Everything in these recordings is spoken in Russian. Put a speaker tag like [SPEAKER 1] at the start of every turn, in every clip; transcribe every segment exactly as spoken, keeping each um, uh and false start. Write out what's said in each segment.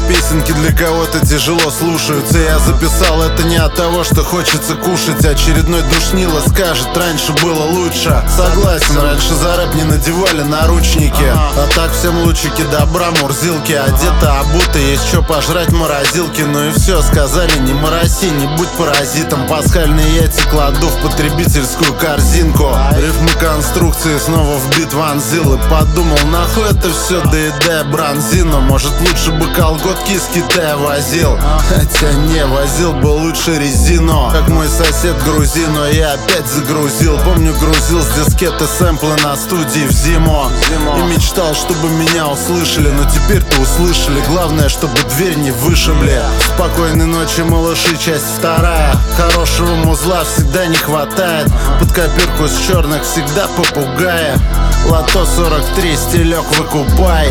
[SPEAKER 1] песенки для кого-то тяжело слушаются. Я записал это не от того, что хочется кушать. Очередной душнило скажет, раньше было лучше. Согласен, раньше за рэп не надевали наручники, а так всем лучики добра, мурзилки. Одета, обута, есть что пожрать, морозилки. Ну и все, сказали, не мороси, не будь паразитом. Пасхальные яйца кладу в потребительскую корзинку. Рифмы конструкции снова в бит вонзил. И подумал, нахуй это все, доедая бронзину. Может лучше бы колготки из Китая возил. Хотя не, возил бы лучше резину. Как мой сосед грузин, но я опять загрузил. Помню, грузил с дискеты сэмплы на студии в зиму. И мечтал, чтобы меня услышали. Но теперь-то услышали. Главное, чтобы дверь не вышибли. Спокойной ночи, малыши, часть вторая. Хорошего музла всегда не хватает. Под копирку с черных всегда попугая. Лото сорок три, стилек выкупай.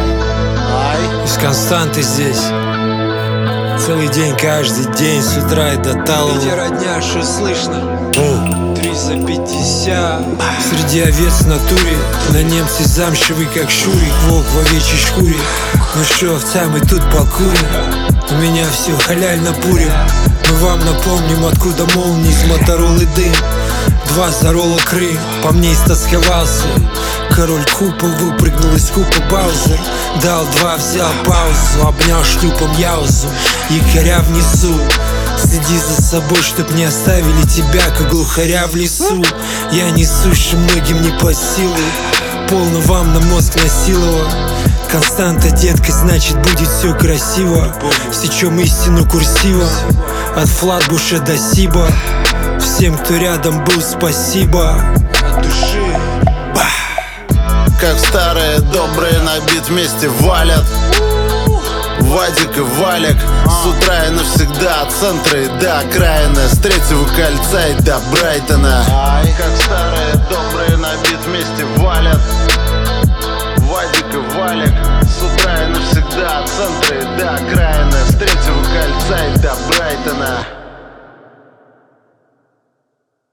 [SPEAKER 2] Из Константы здесь целый день, каждый день, с утра и до талого.
[SPEAKER 3] Где родня, что слышно? Три за пятьдесят.
[SPEAKER 2] Среди овец в натуре на немце замшевый, как Шурик. Волк в овечьей шкуре. Ну что, овца, мы тут покурим. У меня все халяль на пуре. Мы вам напомним, откуда молнии из Моторолы дым. Два зарола Крым, по мне истосковался. Король Купа выпрыгнул из купа Баузер. Дал два, взял паузу, обнял шлюпом Яузу. Якоря внизу, следи за собой, чтоб не оставили тебя, как глухаря в лесу. Я несущий многим не по силу, полно вам на мозг насиловал. Константа, детка, значит будет все красиво. Сечем истину курсива, от Флатбуша до Сиба. Всем, кто рядом был, спасибо.
[SPEAKER 3] От души.
[SPEAKER 1] Как старые добрые на бит вместе валят Вадик и Валик. С утра и навсегда, от центра и до окраины, с третьего кольца и до Брайтона. Как старые добрые на бит вместе валят Вадик и Валик. С утра и навсегда, от центра и до окраины, с третьего кольца и до Брайтона.